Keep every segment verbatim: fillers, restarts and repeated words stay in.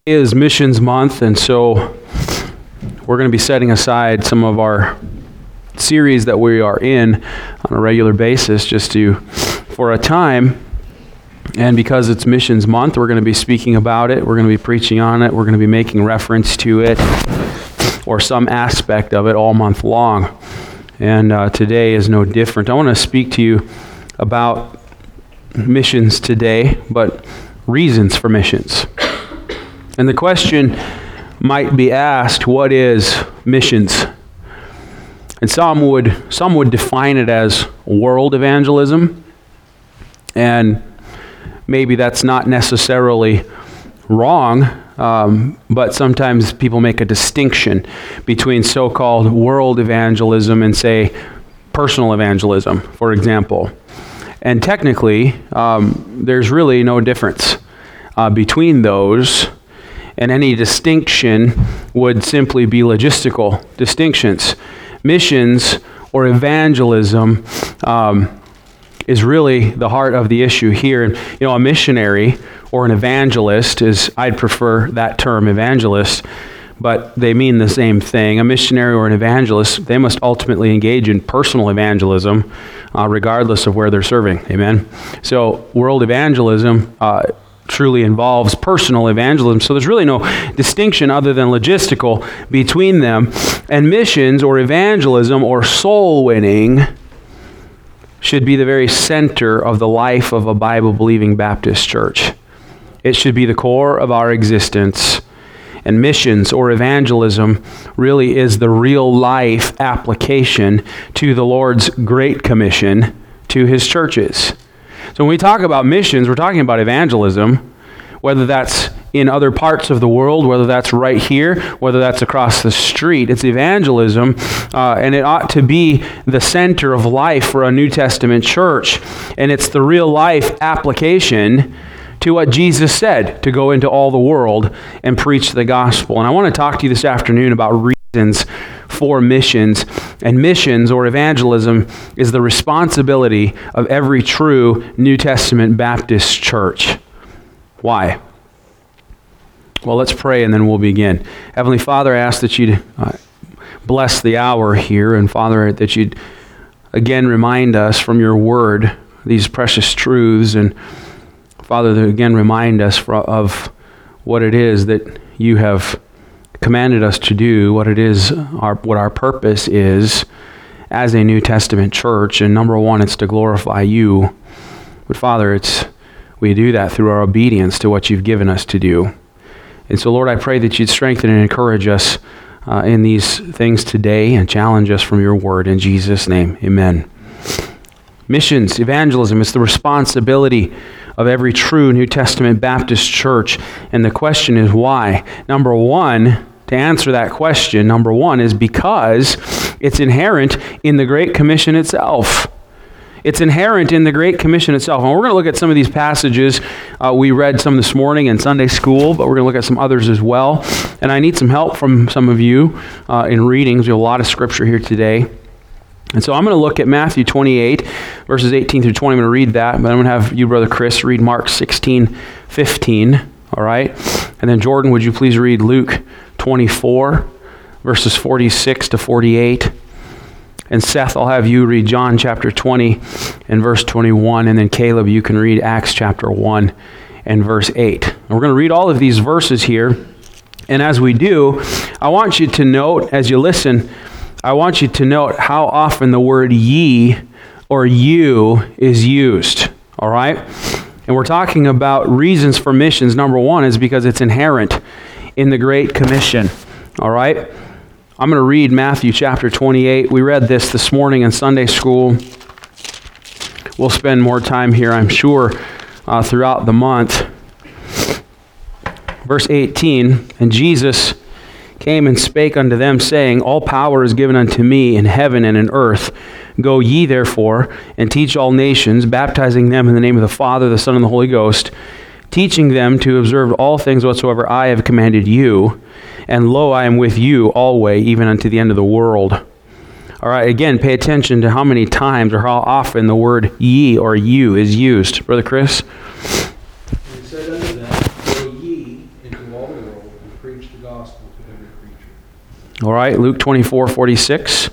Is Missions Month, and so we're going to be setting aside some of our series that we are in on a regular basis just to, for a time, and because it's Missions Month, we're going to be speaking about it, we're going to be preaching on it, we're going to be making reference to it, or some aspect of it all month long, and uh, today is no different. I want to speak to you about missions today, but reasons for missions. And the question might be asked, what is missions? And some would some would define it as world evangelism. And maybe that's not necessarily wrong, um, but sometimes people make a distinction between so-called world evangelism and, say, personal evangelism, for example. And technically, um, there's really no difference uh, between those. And any distinction would simply be logistical distinctions. Missions or evangelism um, is really the heart of the issue here. And, you know, a missionary or an evangelist is, I'd prefer that term, evangelist, but they mean the same thing. A missionary or an evangelist, they must ultimately engage in personal evangelism, uh, regardless of where they're serving. Amen? So, world evangelism uh, truly involves personal evangelism. So there's really no distinction other than logistical between them. And missions or evangelism or soul winning should be the very center of the life of a Bible-believing Baptist church. It should be the core of our existence. And missions or evangelism really is the real life application to the Lord's Great Commission to His churches. So when we talk about missions, we're talking about evangelism, whether that's in other parts of the world, whether that's right here, whether that's across the street. It's evangelism, uh, and it ought to be the center of life for a New Testament church. And it's the real life application to what Jesus said, to go into all the world and preach the gospel. And I want to talk to you this afternoon about reasons for missions. And missions or evangelism is the responsibility of every true New Testament Baptist church. Why? Well, let's pray and then we'll begin. Heavenly Father, I ask that you'd uh, bless the hour here, and Father, that you'd again remind us from your word these precious truths, and Father, that again remind us for, of what it is that you have commanded us to do, what it is, our what our purpose is as a New Testament church. And number one, it's to glorify you. But Father, it's we do that through our obedience to what you've given us to do. And so, Lord, I pray that you'd strengthen and encourage us uh, in these things today and challenge us from your word. In Jesus' name, amen. Missions, evangelism, is the responsibility of every true New Testament Baptist church. And the question is why? Number one, to answer that question, number one is because it's inherent in the Great Commission itself. It's inherent in the Great Commission itself. And we're going to look at some of these passages. Uh, we read some this morning in Sunday school, but we're going to look at some others as well. And I need some help from some of you uh, in readings. We have a lot of scripture here today. And so I'm going to look at Matthew twenty-eight, verses eighteen through twenty. I'm going to read that, but I'm going to have you, Brother Chris, read Mark sixteen, fifteen, all right? And then Jordan, would you please read Luke twenty-four, verses forty-six to forty-eight. And Seth, I'll have you read John chapter twenty and verse twenty-one. And then Caleb, you can read Acts chapter one and verse eight. And we're going to read all of these verses here. And as we do, I want you to note, as you listen, I want you to note how often the word ye or you is used, all right? And we're talking about reasons for missions. Number one is because it's inherent in the Great Commission, all right? I'm going to read Matthew chapter twenty-eight. We read this this morning in Sunday school. We'll spend more time here, I'm sure, uh, throughout the month. Verse eighteen, and Jesus came and spake unto them, saying, all power is given unto me in heaven and in earth. Go ye therefore, and teach all nations, baptizing them in the name of the Father, the Son, and the Holy Ghost, teaching them to observe all things whatsoever I have commanded you. And lo, I am with you always, even unto the end of the world. All right, again, pay attention to how many times or how often the word ye or you is used. Brother Chris? He said unto them, go ye into all the world, All right, Luke twenty-four forty-six.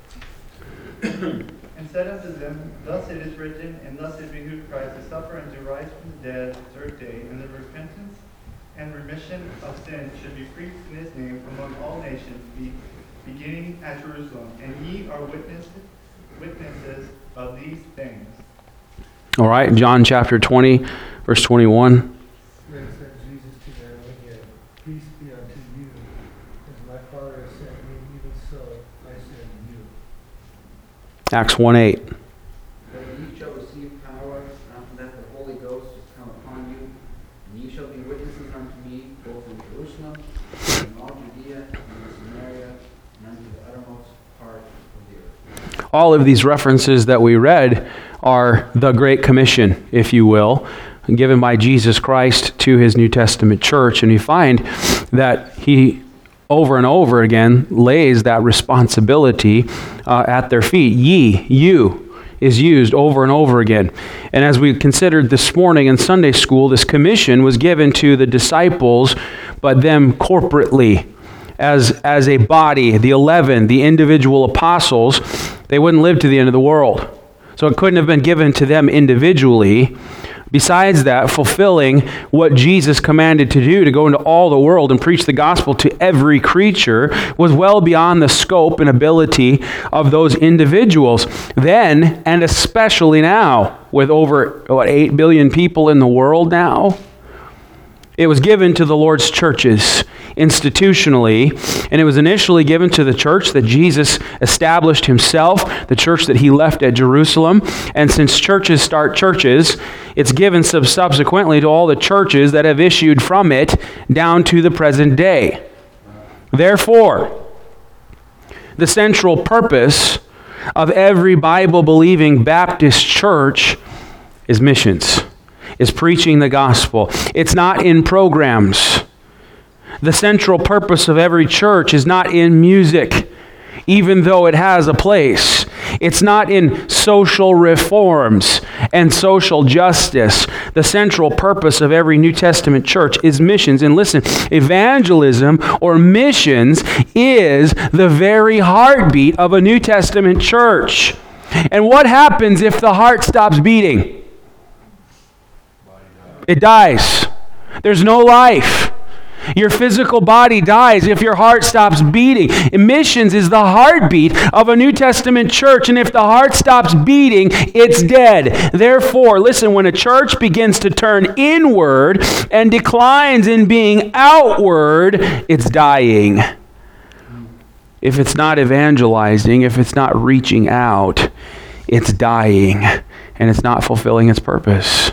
And said unto them, Thus it is written, and thus it behooved Christ to suffer and to rise from the dead the third day, and the repentance and remission of sins should be preached in his name among all nations, be, beginning at Jerusalem. And ye are witnesses, witnesses of these things. All right, John chapter twenty, verse twenty-one. Then said Jesus to them again, Peace be unto you. As my Father has sent me, even so I send you. Acts one eight. But ye shall receive power after that the Holy Ghost is come upon you, and ye shall be witnesses unto me both in Jerusalem, and in all Judea, and in Samaria, and unto the uttermost part of the earth. All of these references that we read are the Great Commission, if you will, given by Jesus Christ to his New Testament church. And you find that he over and over again lays that responsibility uh, at their feet. Ye, you, is used over and over again. And as we considered this morning in Sunday school, this commission was given to the disciples, but them corporately. As, as a body, the eleven, the individual apostles, they wouldn't live to the end of the world. So it couldn't have been given to them individually. Besides that, fulfilling what Jesus commanded to do, to go into all the world and preach the gospel to every creature, was well beyond the scope and ability of those individuals. Then, and especially now, with over, what, eight billion people in the world now, it was given to the Lord's churches institutionally, and it was initially given to the church that Jesus established himself, the church that he left at Jerusalem. And since churches start churches, it's given sub- subsequently to all the churches that have issued from it down to the present day. Therefore, the central purpose of every Bible-believing Baptist church is missions, is preaching the gospel. It's not in programs. The central purpose of every church is not in music, even though it has a place. It's not in social reforms and social justice. The central purpose of every New Testament church is missions. And listen, evangelism or missions is the very heartbeat of a New Testament church. And what happens if the heart stops beating? It dies. There's no life. Your physical body dies if your heart stops beating. And missions is the heartbeat of a New Testament church, and if the heart stops beating, it's dead. Therefore, listen, when a church begins to turn inward and declines in being outward, it's dying. If it's not evangelizing, if it's not reaching out, it's dying, and it's not fulfilling its purpose.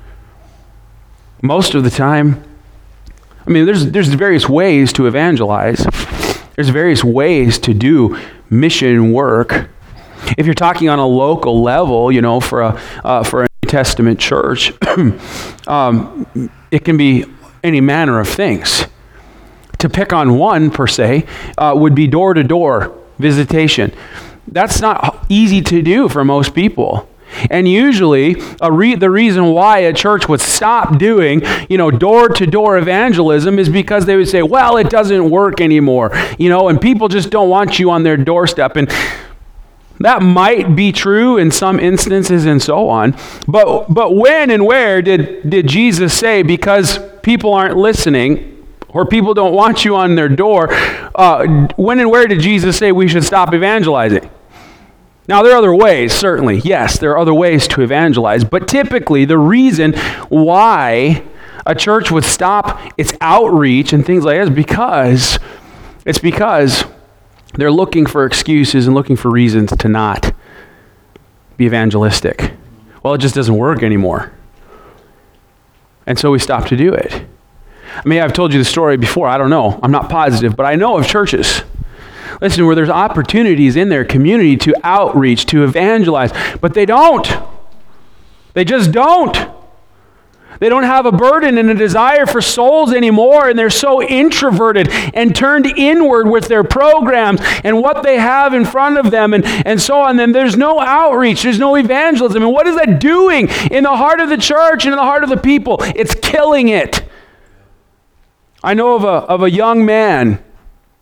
Most of the time, I mean, there's there's various ways to evangelize. There's various ways to do mission work. If you're talking on a local level, you know, for a uh, for a New Testament church, um, it can be any manner of things. To pick on one per se uh, would be door-to-door visitation. That's not easy to do for most people. And usually, a re- the reason why a church would stop doing, you know, door-to-door evangelism is because they would say, well, it doesn't work anymore, you know, and people just don't want you on their doorstep. And that might be true in some instances and so on. But but when and where did, did Jesus say, because people aren't listening or people don't want you on their door, uh, when and where did Jesus say we should stop evangelizing? Now, there are other ways, certainly. Yes, there are other ways to evangelize. But typically, the reason why a church would stop its outreach and things like that is because it's because they're looking for excuses and looking for reasons to not be evangelistic. Well, it just doesn't work anymore. And so we stop to do it. I mean, I've told you the story before. I don't know. I'm not positive, but I know of churches, listen, where there's opportunities in their community to outreach, to evangelize, but they don't. They just don't. They don't have a burden and a desire for souls anymore, and they're so introverted and turned inward with their programs and what they have in front of them and, and so on. Then there's no outreach, there's no evangelism. And what is that doing in the heart of the church and in the heart of the people? It's killing it. I know of a, of a young man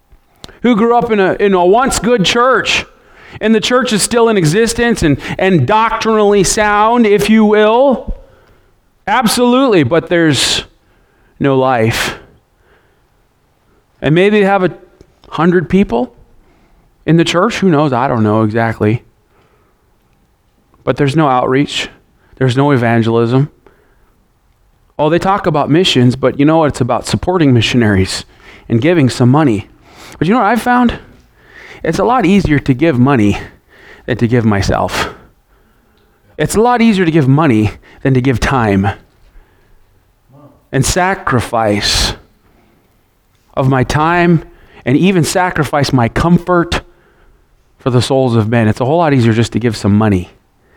who grew up in a, in a once good church, and the church is still in existence and, and doctrinally sound, if you will. Absolutely, but there's no life. And maybe they have a hundred people in the church. Who knows? I don't know exactly. But there's no outreach. There's no evangelism. Oh, they talk about missions, but you know what? It's about supporting missionaries and giving some money. But you know what I've found? It's a lot easier to give money than to give myself. It's a lot easier to give money than to give time and sacrifice of my time and even sacrifice my comfort for the souls of men. It's a whole lot easier just to give some money.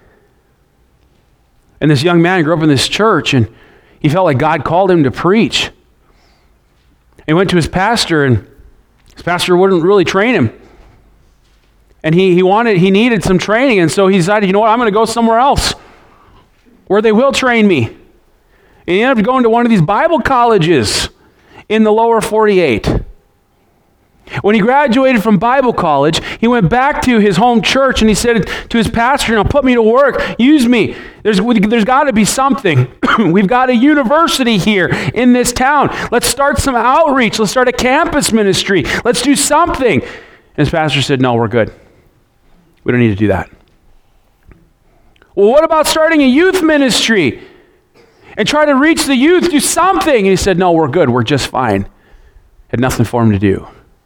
And this young man grew up in this church, and he felt like God called him to preach. He went to his pastor, and his pastor wouldn't really train him. And he, he wanted, he needed some training, and so he decided, you know what, I'm going to go somewhere else where they will train me. And he ended up going to one of these Bible colleges in the lower forty-eight. When he graduated from Bible college, he went back to his home church and he said to his pastor, "Now put me to work, use me. There's, there's got to be something. We've got a university here in this town. Let's start some outreach. Let's start a campus ministry. Let's do something." And his pastor said, "No, we're good. We don't need to do that." "Well, what about starting a youth ministry and try to reach the youth, do something?" And he said, "No, we're good. We're just fine." Had nothing for him to do.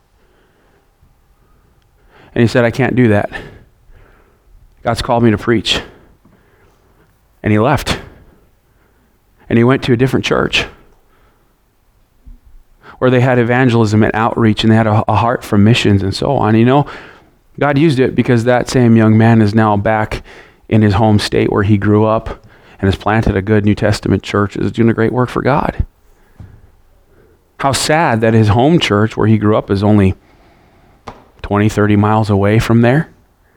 And he said, "I can't do that. God's called me to preach." And he left. And he went to a different church where they had evangelism and outreach, and they had a, a heart for missions and so on. You know, God used it because that same young man is now back in his home state where he grew up and has planted a good New Testament church, is doing a great work for God. How sad that his home church where he grew up is only twenty, thirty miles away from there.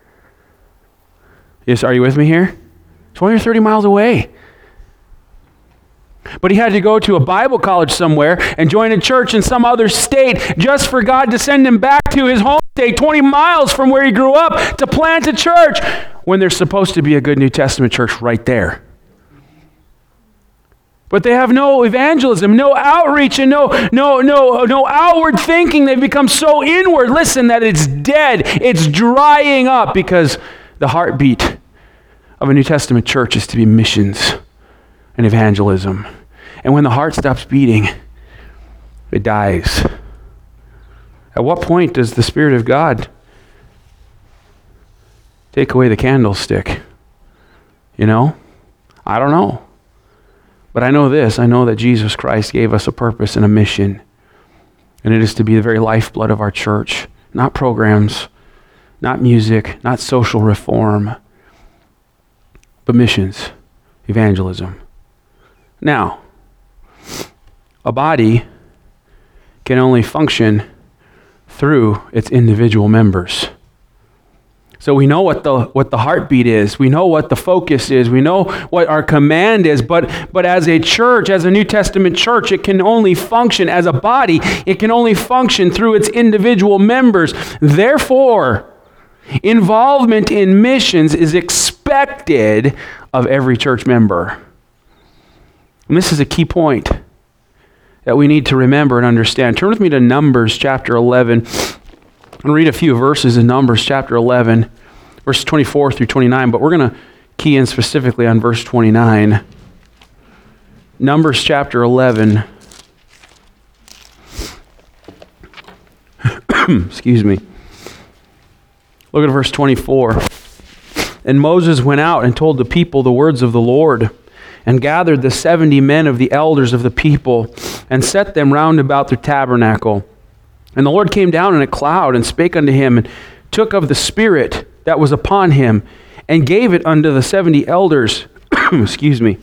Yes, are you with me here? twenty or thirty miles away. But he had to go to a Bible college somewhere and join a church in some other state just for God to send him back to his home state twenty miles from where he grew up to plant a church when there's supposed to be a good New Testament church right there. But they have no evangelism, no outreach, and no, no, no, no outward thinking. They've become so inward, listen, that it's dead. It's drying up because the heartbeat of a New Testament church is to be missions and evangelism. And when the heart stops beating, it dies. At what point does the Spirit of God take away the candlestick? You know? I don't know. But I know this, I know that Jesus Christ gave us a purpose and a mission. And it is to be the very lifeblood of our church. Not programs, not music, not social reform, but missions, evangelism. Now, a body can only function through its individual members. So we know what the what the heartbeat is. We know what the focus is. We know what our command is. But but as a church, as a New Testament church, it can only function as a body. It can only function through its individual members. Therefore, involvement in missions is expected of every church member. And this is a key point that we need to remember and understand. Turn with me to Numbers chapter eleven. I'm going to read a few verses in Numbers chapter eleven, verses twenty-four through twenty-nine, but we're going to key in specifically on verse twenty-nine. Numbers chapter eleven. Excuse me. Look at verse twenty-four. "And Moses went out and told the people the words of the Lord, and gathered the seventy men of the elders of the people, and set them round about the tabernacle. And the Lord came down in a cloud and spake unto him, and took of the Spirit that was upon him, and gave it unto the seventy elders." Excuse me.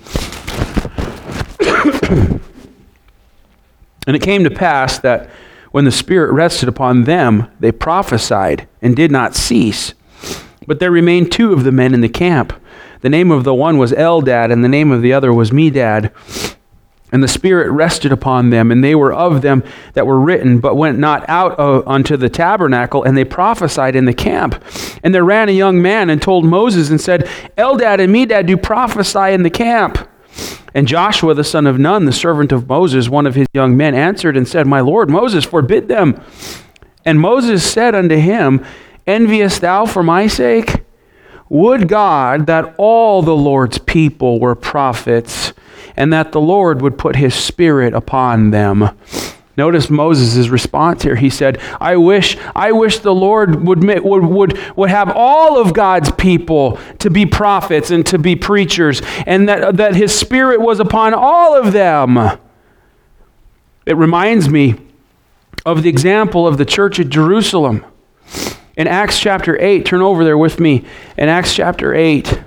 "And it came to pass that when the Spirit rested upon them, they prophesied, and did not cease. But there remained two of the men in the camp. The name of the one was Eldad, and the name of the other was Medad. And the Spirit rested upon them, and they were of them that were written, but went not out uh, unto the tabernacle, and they prophesied in the camp. And there ran a young man and told Moses and said, Eldad and Medad do prophesy in the camp. And Joshua the son of Nun, the servant of Moses, one of his young men, answered and said, My Lord Moses, forbid them. And Moses said unto him, Enviest thou for my sake? Would God that all the Lord's people were prophets, and that the Lord would put his Spirit upon them. Notice Moses' response here. He said, I wish, I wish the Lord would, would, would, would have all of God's people to be prophets and to be preachers, and that, that his Spirit was upon all of them. It reminds me of the example of the church at Jerusalem. In Acts chapter eight, turn over there with me. In Acts chapter eight,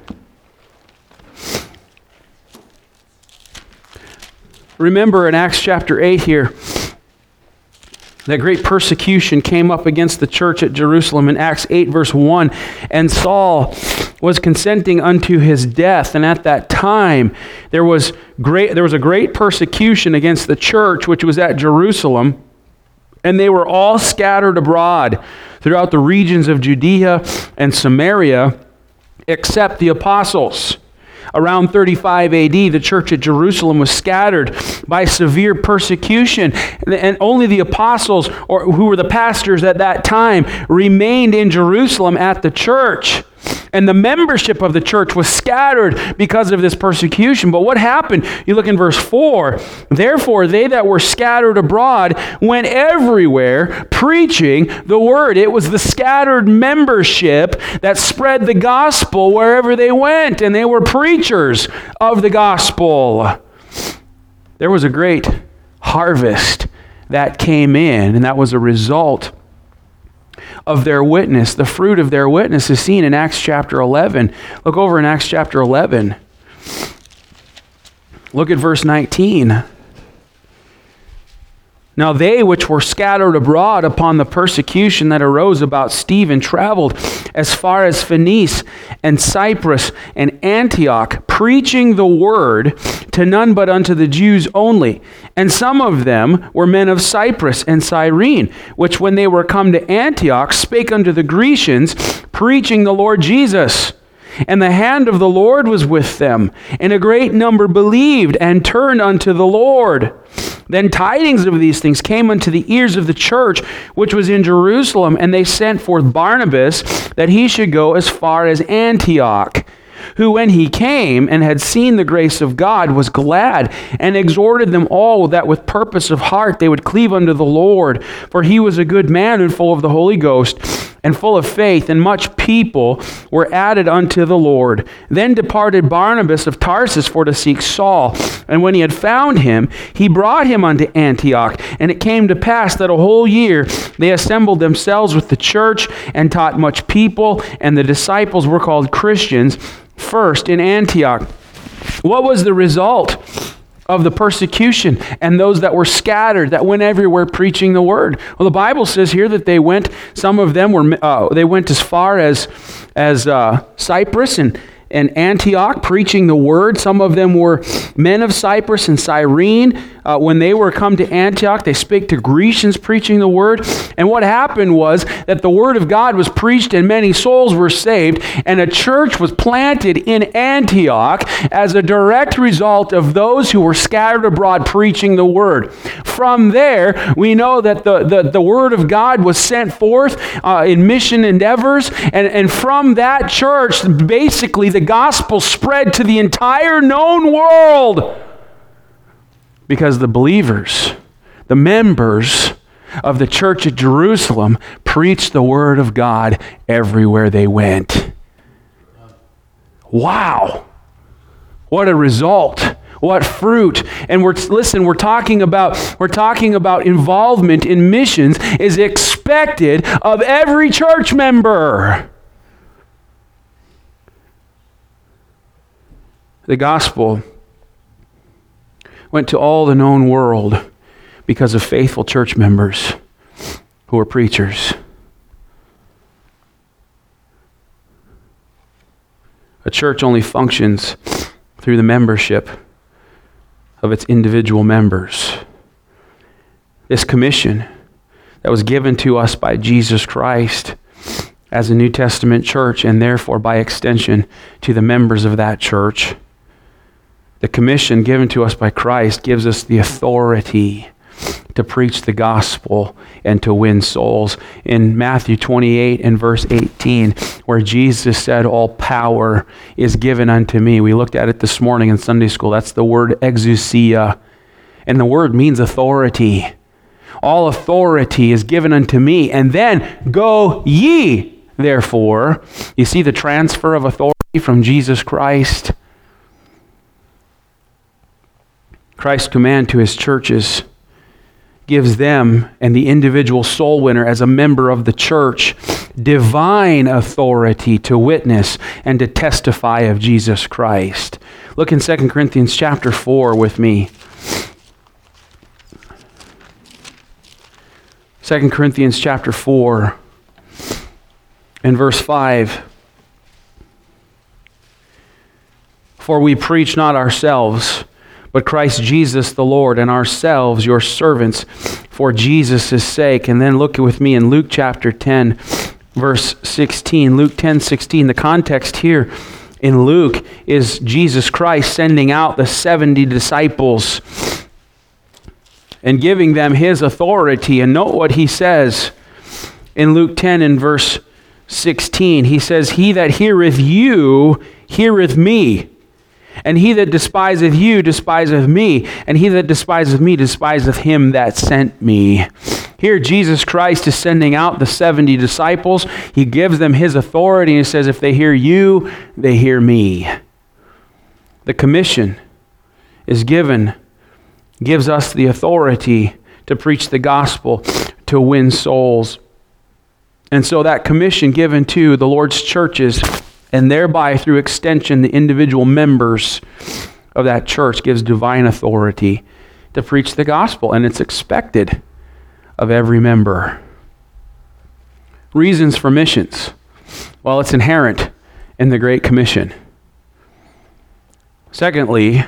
remember in Acts chapter eight here, that great persecution came up against the church at Jerusalem in Acts eight verse one. And Saul was consenting unto his death. And at that time, there was great there was a great persecution against the church which was at Jerusalem. And they were all scattered abroad throughout the regions of Judea and Samaria, except the apostles. Around thirty-five A D, the church at Jerusalem was scattered by severe persecution, and only the apostles, or who were the pastors at that time, remained in Jerusalem at the church. And the membership of the church was scattered because of this persecution. But what happened? You look in verse four. Therefore, they that were scattered abroad went everywhere preaching the word. It was the scattered membership that spread the gospel wherever they went. And they were preachers of the gospel. There was a great harvest that came in, and that was a result of their witness. The fruit of their witness is seen in Acts chapter eleven. Look over in Acts chapter eleven. Look at verse nineteen. Now they which were scattered abroad upon the persecution that arose about Stephen traveled as far as Phoenice and Cyprus and Antioch, preaching the word to none but unto the Jews only. And some of them were men of Cyprus and Cyrene, which when they were come to Antioch spake unto the Grecians, preaching the Lord Jesus. And the hand of the Lord was with them, and a great number believed and turned unto the Lord. Then tidings of these things came unto the ears of the church which was in Jerusalem, and they sent forth Barnabas that he should go as far as Antioch, who when he came and had seen the grace of God was glad, and exhorted them all that with purpose of heart they would cleave unto the Lord. For he was a good man and full of the Holy Ghost, and full of faith, and much people were added unto the Lord. Then departed Barnabas of Tarsus for to seek Saul. And when he had found him, he brought him unto Antioch. And it came to pass that a whole year they assembled themselves with the church, and taught much people, and the disciples were called Christians first in Antioch. What was the result of the persecution and those that were scattered, that went everywhere preaching the word? Well, the Bible says here that they went, some of them were, uh, they went as far as, as uh, Cyprus and, and Antioch preaching the word. Some of them were men of Cyprus and Cyrene. Uh, when they were come to Antioch, they spake to Grecians preaching the word. And what happened was that the word of God was preached and many souls were saved, and a church was planted in Antioch as a direct result of those who were scattered abroad preaching the word. From there, we know that the, the, the word of God was sent forth uh, in mission endeavors, and, and from that church, basically the gospel spread to the entire known world. Because the believers, the members of the church at Jerusalem preached the word of God everywhere they went. Wow. What a result. What fruit. And we're listen, we're talking about we're talking about involvement in missions is expected of every church member. The gospel went to all the known world because of faithful church members who were preachers. A church only functions through the membership of its individual members. This commission that was given to us by Jesus Christ as a New Testament church, and therefore by extension to the members of that church, the commission given to us by Christ gives us the authority to preach the gospel and to win souls. In Matthew twenty-eight and verse eighteen, where Jesus said, all power is given unto me. We looked at it this morning in Sunday school. That's the word exousia. And the word means authority. All authority is given unto me. And then go ye, therefore. You see the transfer of authority from Jesus Christ. Christ's command to his churches gives them and the individual soul winner as a member of the church divine authority to witness and to testify of Jesus Christ. Look in Second Corinthians chapter four with me. Second Corinthians chapter four and verse five. For we preach not ourselves, but Christ Jesus the Lord, and ourselves your servants for Jesus' sake. And then look with me in Luke chapter ten, verse sixteen. Luke ten, sixteen. The context here in Luke is Jesus Christ sending out the seventy disciples and giving them his authority. And note what he says in Luke ten and verse sixteen. He says, he that heareth you heareth me. And he that despiseth you despiseth me, and he that despiseth me despiseth him that sent me. Here Jesus Christ is sending out the seventy disciples. He gives them his authority, and he says, if they hear you, they hear me. The commission is given, gives us the authority to preach the gospel, to win souls. And so that commission given to the Lord's churches, and thereby, through extension, the individual members of that church, gives divine authority to preach the gospel. And it's expected of every member. Reasons for missions. Well, it's inherent in the Great Commission. Secondly,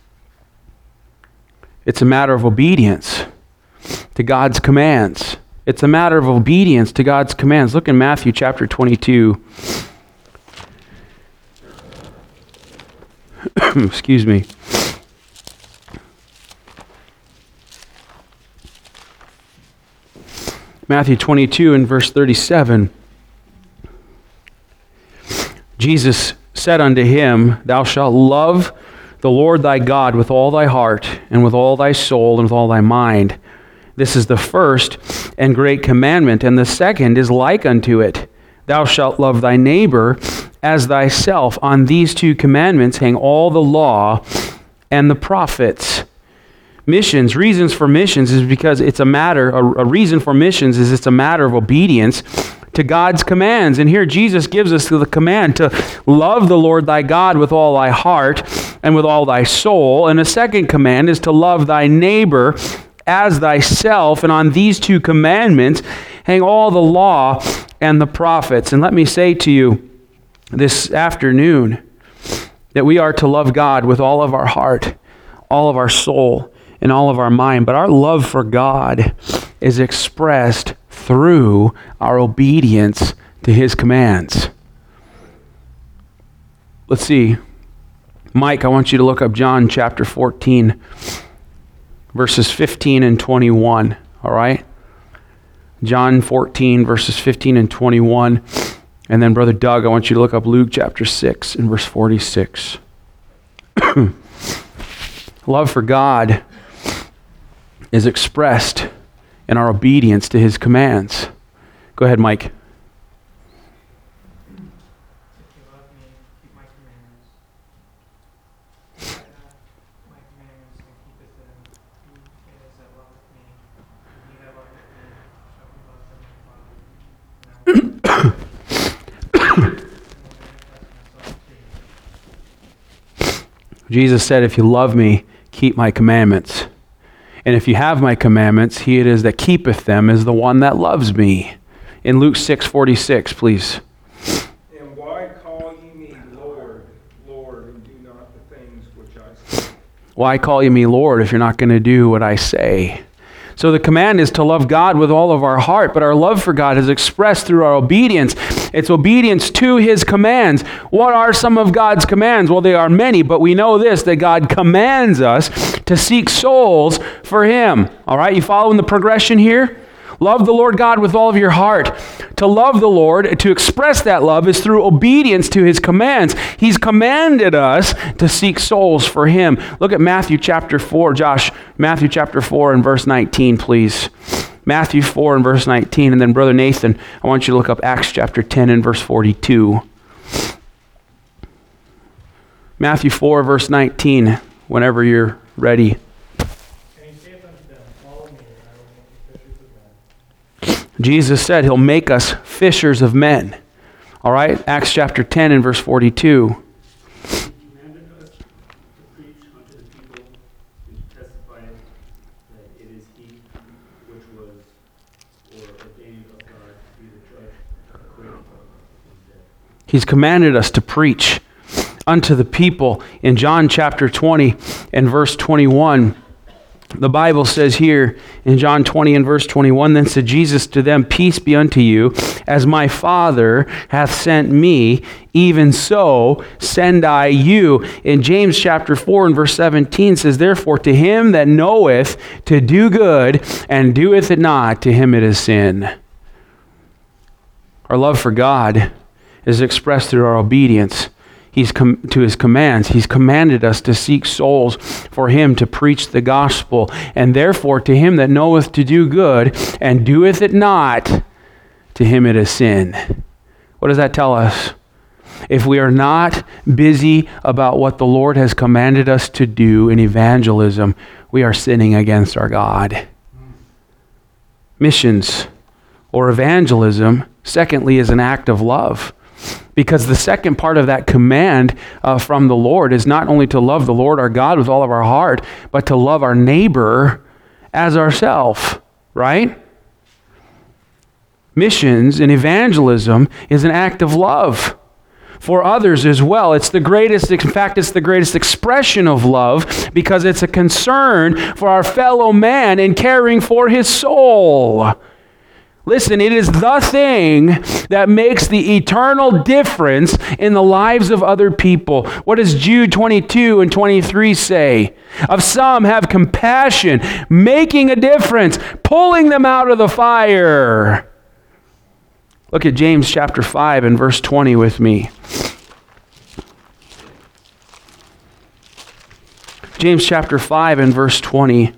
it's a matter of obedience to God's commands. It's a matter of obedience to God's commands. Look in Matthew chapter twenty-two. Excuse me. Matthew twenty-two and verse thirty-seven. Jesus said unto him, thou shalt love the Lord thy God with all thy heart, and with all thy soul, and with all thy mind. This is the first and great commandment, and the second is like unto it. Thou shalt love thy neighbor as thyself. On these two commandments hang all the law and the prophets. Missions, reasons for missions is because it's a matter, a, a reason for missions is it's a matter of obedience to God's commands. And here Jesus gives us the command to love the Lord thy God with all thy heart and with all thy soul. And a second command is to love thy neighbor as thyself. And on these two commandments hang all the law and the prophets. And let me say to you this afternoon that we are to love God with all of our heart, all of our soul, and all of our mind. But our love for God is expressed through our obedience to his commands. Let's see. Mike, I want you to look up John chapter fourteen, verses fifteen and twenty-one. All right? John fourteen, verses fifteen and twenty-one. And then, Brother Doug, I want you to look up Luke chapter six and verse forty-six. Love for God is expressed in our obedience to his commands. Go ahead, Mike. If you love me, keep my commandments. If I have my commandments and keepeth them, he it is that loveth me. And he that loveth me shall be loved of my Father. And I will manifest myself to you. Jesus said, if you love me, keep my commandments. And if you have my commandments, he it is that keepeth them is the one that loves me. In Luke six forty-six, please. And why call ye me Lord, Lord, and do not the things which I say? Why call you me Lord if you're not going to do what I say? So the command is to love God with all of our heart, but our love for God is expressed through our obedience. It's obedience to His commands. What are some of God's commands? Well, they are many, but we know this, that God commands us to seek souls for Him. All right, you following the progression here? Love the Lord God with all of your heart. To love the Lord, to express that love, is through obedience to His commands. He's commanded us to seek souls for Him. Look at Matthew chapter four. Josh, Matthew chapter four and verse nineteen, please. Matthew four and verse nineteen. And then Brother Nathan, I want you to look up Acts chapter ten and verse forty-two. Matthew four, verse nineteen, whenever you're ready. Jesus said He'll make us fishers of men. All right, Acts chapter ten and verse forty-two. He commanded us to preach unto the people and to testify that it is He which was or ordained of God to be the judge of the quick and the dead. He's commanded us to preach unto the people. In John chapter twenty and verse twenty-one, the Bible says here in John twenty and verse twenty-one, then said Jesus to them, peace be unto you, as my Father hath sent me, even so send I you. In James chapter four and verse seventeen says, therefore to him that knoweth to do good and doeth it not, to him it is sin. Our love for God is expressed through our obedience. He's com- to His commands. He's commanded us to seek souls for Him, to preach the gospel. And therefore, to him that knoweth to do good and doeth it not, to him it is sin. What does that tell us? If we are not busy about what the Lord has commanded us to do in evangelism, we are sinning against our God. Missions or evangelism, secondly, is an act of love. Because the second part of that command uh, from the Lord is not only to love the Lord our God with all of our heart, but to love our neighbor as ourselves, right? Missions and evangelism is an act of love for others as well. It's the greatest, in fact, it's the greatest expression of love because it's a concern for our fellow man and caring for his soul. Listen, it is the thing that makes the eternal difference in the lives of other people. What does Jude twenty-two and twenty-three say? Of some have compassion, making a difference, pulling them out of the fire. Look at James chapter five and verse twenty with me. James chapter five and verse twenty.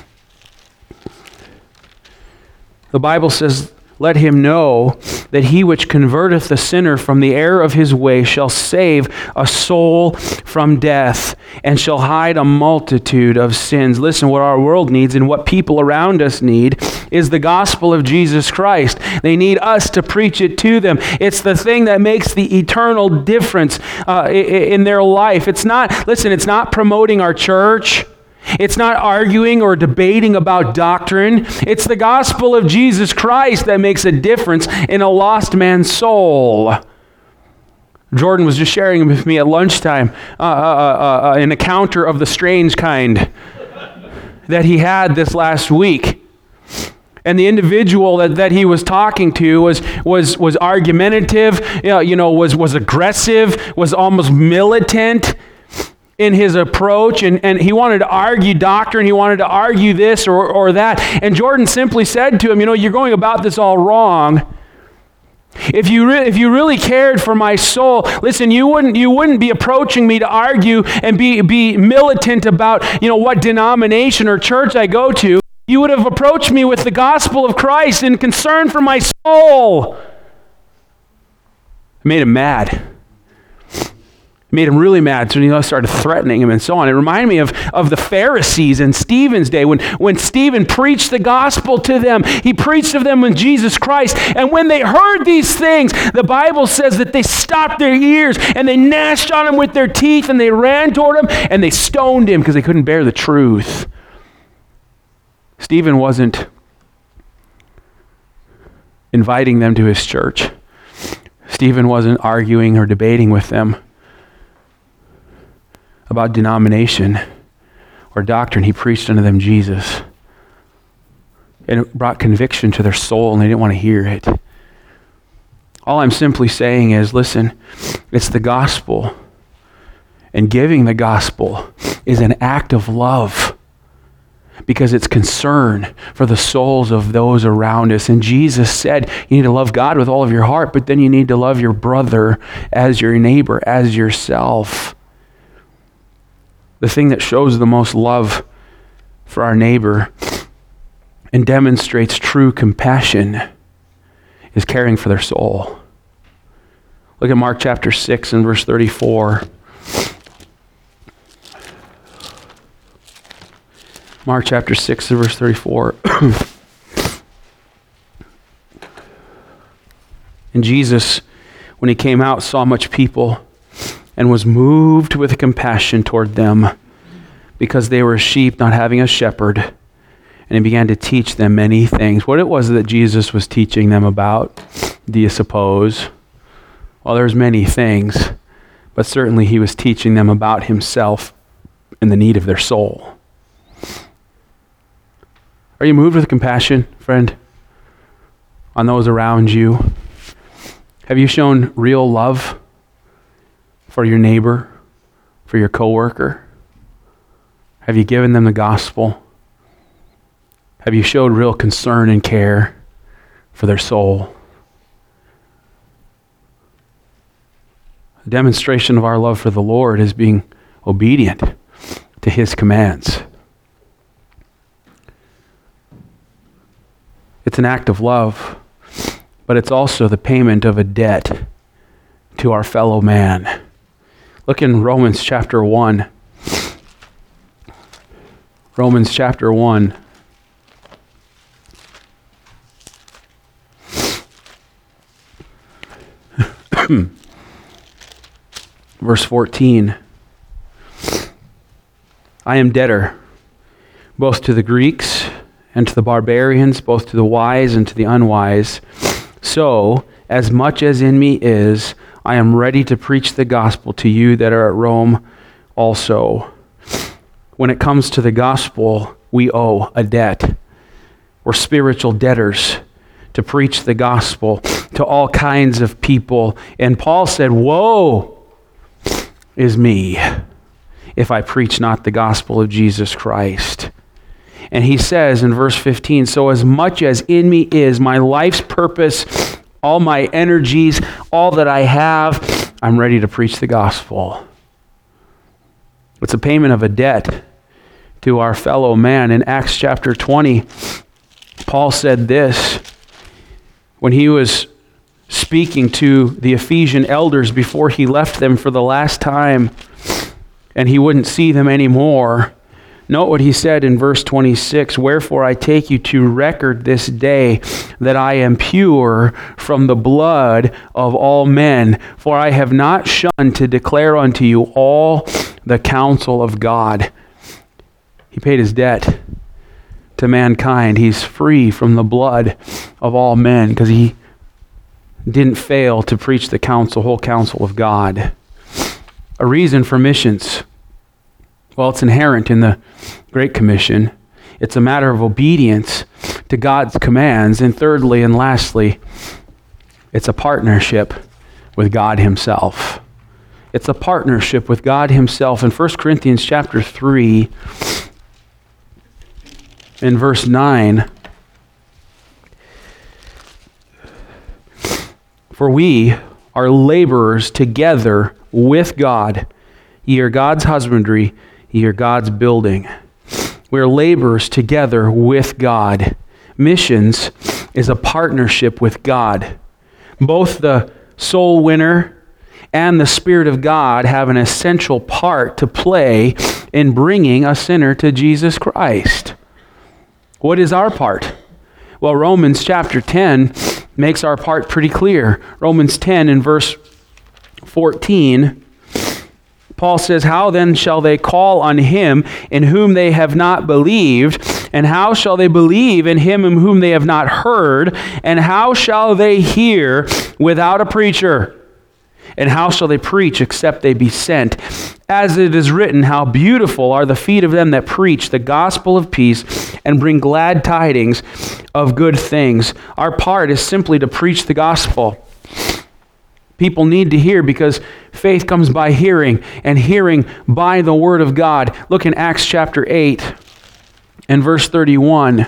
The Bible says, let him know that he which converteth the sinner from the error of his way shall save a soul from death and shall hide a multitude of sins. Listen, what our world needs and what people around us need is the gospel of Jesus Christ. They need us to preach it to them. It's the thing that makes the eternal difference uh, in their life. It's not, listen, it's not promoting our church. It's not arguing or debating about doctrine. It's the gospel of Jesus Christ that makes a difference in a lost man's soul. Jordan was just sharing with me at lunchtime uh, uh, uh, uh, an encounter of the strange kind that he had this last week. And the individual that, that he was talking to was was was argumentative, you know, you know was was aggressive, was almost militant in his approach, and, and he wanted to argue doctrine, he wanted to argue this or, or that. And Jordan simply said to him, you know, you're going about this all wrong. If you re- if you really cared for my soul, listen, you wouldn't you wouldn't be approaching me to argue and be be militant about, you know, what denomination or church I go to. You would have approached me with the gospel of Christ and concern for my soul. It made him mad. Made him really mad, so he started threatening him and so on. It reminded me of, of the Pharisees in Stephen's day. When, when Stephen preached the gospel to them, he preached of them with Jesus Christ. And when they heard these things, the Bible says that they stopped their ears and they gnashed on him with their teeth and they ran toward him and they stoned him because they couldn't bear the truth. Stephen wasn't inviting them to his church. Stephen wasn't arguing or debating with them about denomination. or doctrine. He preached unto them Jesus. And it brought conviction to their soul, and they didn't want to hear it. All I'm simply saying is, listen, it's the gospel. And giving the gospel is an act of love, because it's concern for the souls of those around us. And Jesus said you need to love God with all of your heart, but then you need to love your brother as your neighbor, as yourself. The thing that shows the most love for our neighbor and demonstrates true compassion is caring for their soul. Look at Mark chapter six and verse thirty-four. Mark chapter six and verse thirty-four. And Jesus, when he came out, saw much people and was moved with compassion toward them, because they were sheep not having a shepherd. And he began to teach them many things. What it was that Jesus was teaching them about, do you suppose? Well, there's many things, but certainly he was teaching them about himself and the need of their soul. Are you moved with compassion, friend, on those around you? Have you shown real love for your neighbor, for your coworker? Have you given them the gospel? Have you showed real concern and care for their soul? A demonstration of our love for the Lord is being obedient to his commands. It's an act of love, but it's also the payment of a debt to our fellow man. Look in Romans chapter one. Romans chapter one. Verse fourteen. I am debtor both to the Greeks and to the barbarians, both to the wise and to the unwise. So, as much as in me is, I am ready to preach the gospel to you that are at Rome also. When it comes to the gospel, we owe a debt. We're spiritual debtors to preach the gospel to all kinds of people. And Paul said, woe is me if I preach not the gospel of Jesus Christ. And he says in verse fifteen, so as much as in me is, my life's purpose, all my energies, all that I have, I'm ready to preach the gospel. It's a payment of a debt to our fellow man. In Acts chapter twenty, Paul said this when he was speaking to the Ephesian elders before he left them for the last time, and he wouldn't see them anymore. Note what he said in verse twenty-six, wherefore I take you to record this day that I am pure from the blood of all men, for I have not shunned to declare unto you all the counsel of God. He paid his debt to mankind. He's free from the blood of all men because he didn't fail to preach the counsel, whole counsel of God. A reason for missions. Well, it's inherent in the Great Commission. It's a matter of obedience to God's commands. And thirdly and lastly, it's a partnership with God himself. It's a partnership with God himself. In First Corinthians chapter three, in verse nine, for we are laborers together with God. Ye are God's husbandry, ye are God's building. We are laborers together with God. Missions is a partnership with God. Both the soul winner and the Spirit of God have an essential part to play in bringing a sinner to Jesus Christ. What is our part? Well, Romans chapter ten makes our part pretty clear. Romans ten in verse fourteen, Paul says, how then shall they call on him in whom they have not believed? And how shall they believe in him in whom they have not heard? And how shall they hear without a preacher? And how shall they preach except they be sent? As it is written, how beautiful are the feet of them that preach the gospel of peace and bring glad tidings of good things. Our part is simply to preach the gospel. People need to hear because faith comes by hearing, and hearing by the word of God. Look in Acts chapter eight and verse thirty-one.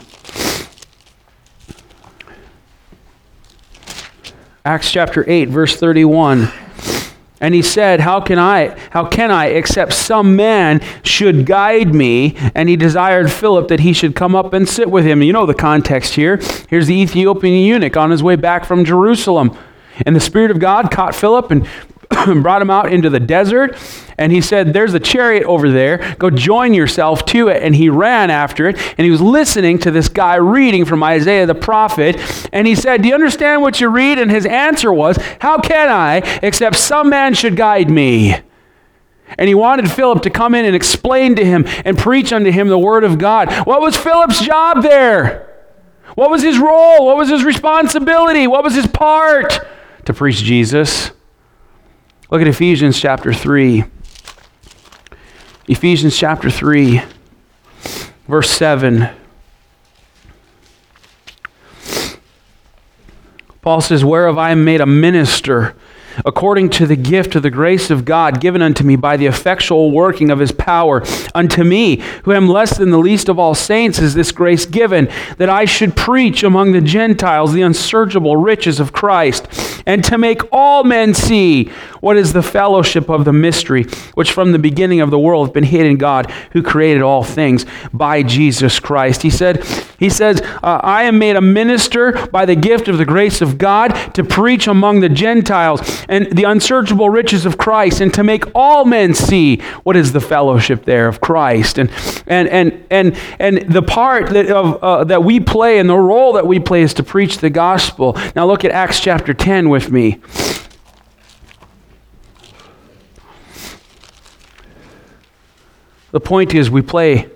Acts chapter eight, verse thirty-one. And he said, How can I, how can I, except some man should guide me? And he desired Philip that he should come up and sit with him. You know the context here. Here's the Ethiopian eunuch on his way back from Jerusalem. And the Spirit of God caught Philip and brought him out into the desert. And he said, there's a chariot over there. Go join yourself to it. And he ran after it. And he was listening to this guy reading from Isaiah the prophet. And he said, do you understand what you read? And his answer was, how can I, except some man should guide me? And he wanted Philip to come in and explain to him and preach unto him the word of God. What was Philip's job there? What was his role? What was his responsibility? What was his part? To preach Jesus. Look at Ephesians chapter three. Ephesians chapter three, verse seven. Paul says, whereof I am made a minister, according to the gift of the grace of God given unto me by the effectual working of his power. Unto me, who am less than the least of all saints, is this grace given, that I should preach among the Gentiles the unsearchable riches of Christ, and to make all men see what is the fellowship of the mystery, which from the beginning of the world hath been hid in God, who created all things by Jesus Christ. He said, he says, uh, I am made a minister by the gift of the grace of God to preach among the Gentiles and the unsearchable riches of Christ, and to make all men see what is the fellowship there of Christ, and and and and and the part that of uh, that we play and the role that we play is to preach the gospel. Now look at Acts chapter ten with me. The point is, we play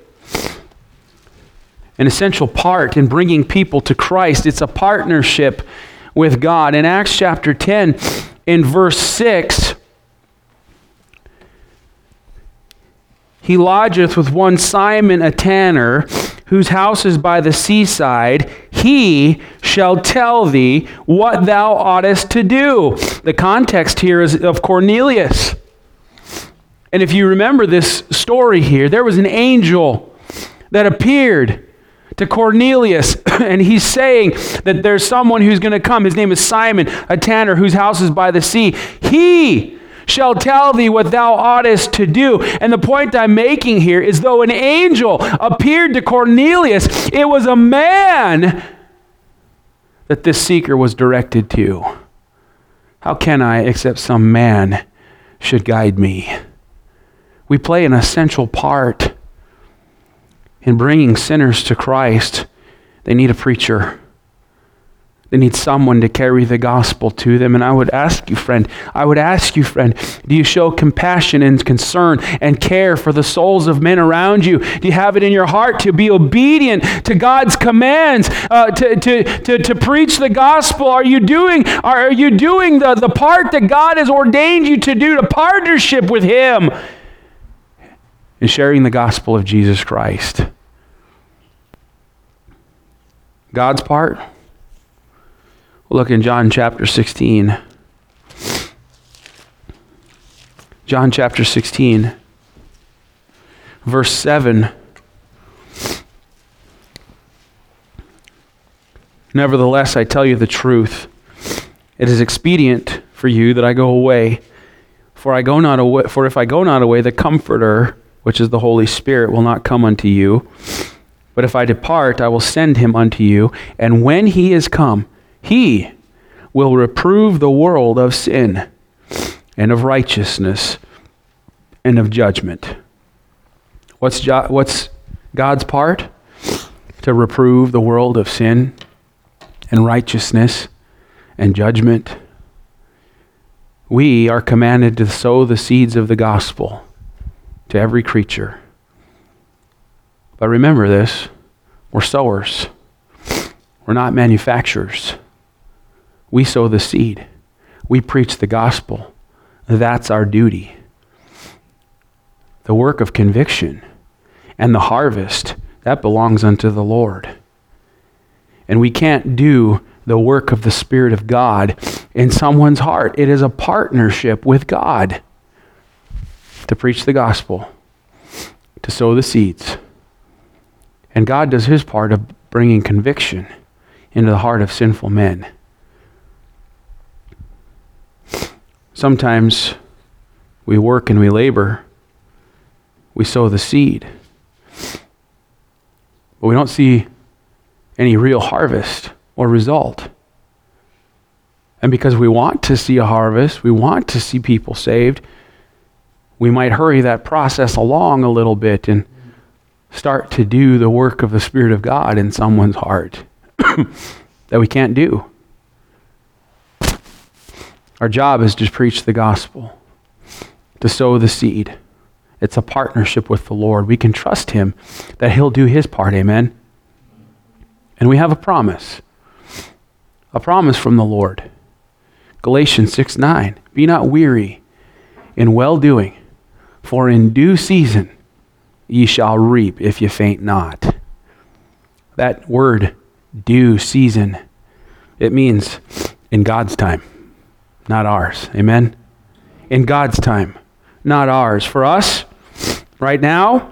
an essential part in bringing people to Christ. It's a partnership with God. In Acts chapter ten, in verse six, he lodgeth with one Simon a tanner, whose house is by the seaside. He shall tell thee what thou oughtest to do. The context here is of Cornelius. And if you remember this story here, there was an angel that appeared to Cornelius, and he's saying that there's someone who's going to come. His name is Simon, a tanner, whose house is by the sea. He shall tell thee what thou oughtest to do. And the point I'm making here is, though an angel appeared to Cornelius, it was a man that this seeker was directed to. How can I, except some man should guide me? We play an essential part in bringing sinners to Christ. They need a preacher. They need someone to carry the gospel to them. And I would ask you, friend, I would ask you, friend, do you show compassion and concern and care for the souls of men around you? Do you have it in your heart to be obedient to God's commands, uh, to, to, to, to preach the gospel? Are you doing, are you doing the, the part that God has ordained you to do, to partnership with Him in sharing the gospel of Jesus Christ? God's part? Look in John chapter sixteen. John chapter sixteen, verse seven. Nevertheless, I tell you the truth. It is expedient for you that I go away. For I go not away. For if I go not away, the Comforter, which is the Holy Spirit, will not come unto you. But if I depart, I will send him unto you. And when he is come, he will reprove the world of sin and of righteousness and of judgment. What's, jo- what's God's part? To reprove the world of sin and righteousness and judgment. We are commanded to sow the seeds of the gospel to every creature. But remember this, we're sowers. We're not manufacturers. We sow the seed. We preach the gospel. That's our duty. The work of conviction and the harvest, that belongs unto the Lord. And we can't do the work of the Spirit of God in someone's heart. It is a partnership with God to preach the gospel, to sow the seeds. And God does his part of bringing conviction into the heart of sinful men. Sometimes we work and we labor, we sow the seed, but we don't see any real harvest or result. And because we want to see a harvest, we want to see people saved, we might hurry that process along a little bit and start to do the work of the Spirit of God in someone's heart that we can't do. Our job is to preach the gospel, to sow the seed. It's a partnership with the Lord. We can trust him that he'll do his part, amen? And we have a promise, a promise from the Lord. Galatians six nine, be not weary in well-doing, for in due season ye shall reap if ye faint not. That word, due season, it means in God's time, not ours. Amen? In God's time, not ours. For us, right now,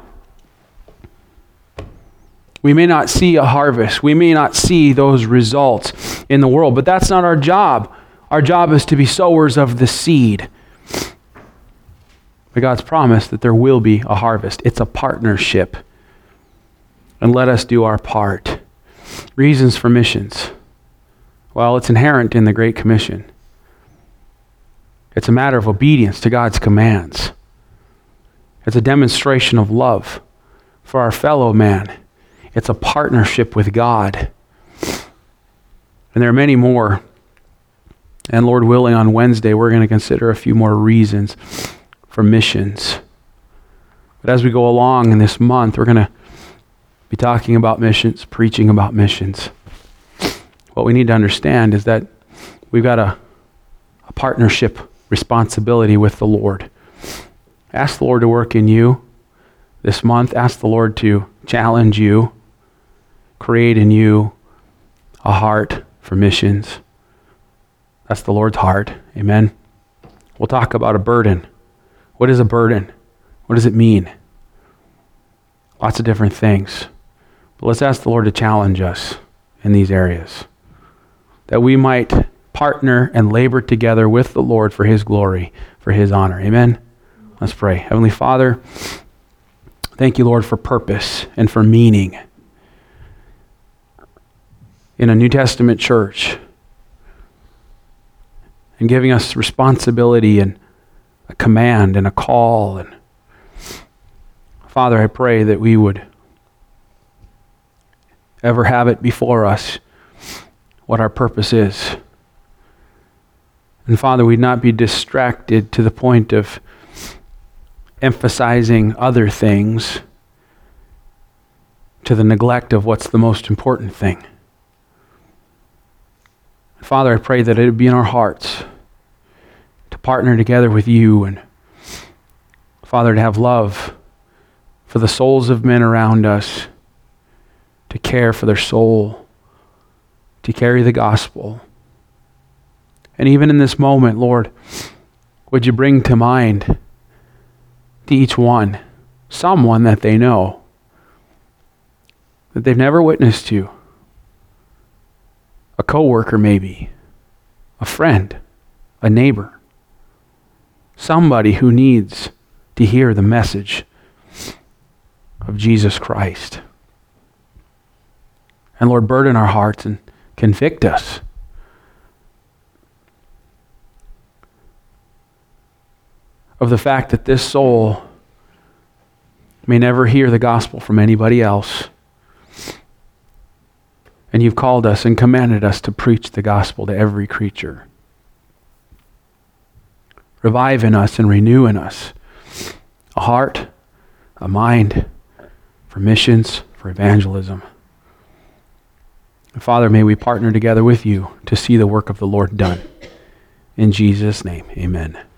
we may not see a harvest. We may not see those results in the world, but that's not our job. Our job is to be sowers of the seed. But God's promised that there will be a harvest. It's a partnership. And let us do our part. Reasons for missions. Well, it's inherent in the Great Commission. It's a matter of obedience to God's commands. It's a demonstration of love for our fellow man. It's a partnership with God. And there are many more. And Lord willing, on Wednesday, we're going to consider a few more reasons for missions. But as we go along in this month, we're going to be talking about missions, preaching about missions. What we need to understand is that we've got a, a partnership responsibility with the Lord. Ask the Lord to work in you this month. Ask the Lord to challenge you, create in you a heart for missions. That's the Lord's heart. Amen. We'll talk about a burden. What is a burden? What does it mean? Lots of different things. But let's ask the Lord to challenge us in these areas, that we might partner and labor together with the Lord for his glory, for his honor. Amen? Let's pray. Heavenly Father, thank you, Lord, for purpose and for meaning in a New Testament church, and giving us responsibility and a command and a call. And Father, I pray that we would ever have it before us what our purpose is. And Father, we'd not be distracted to the point of emphasizing other things to the neglect of what's the most important thing. Father, I pray that it would be in our hearts to partner together with you, and Father, to have love for the souls of men around us, to care for their soul, to carry the gospel. And even in this moment, Lord, would you bring to mind to each one someone that they know that they've never witnessed to, a coworker maybe, a friend, a neighbor, somebody who needs to hear the message of Jesus Christ. And Lord, burden our hearts and convict us. Of the fact that this soul may never hear the gospel from anybody else. And you've called us and commanded us to preach the gospel to every creature. Revive in us and renew in us a heart, a mind for missions, for evangelism. And Father, may we partner together with you to see the work of the Lord done. In Jesus' name, amen.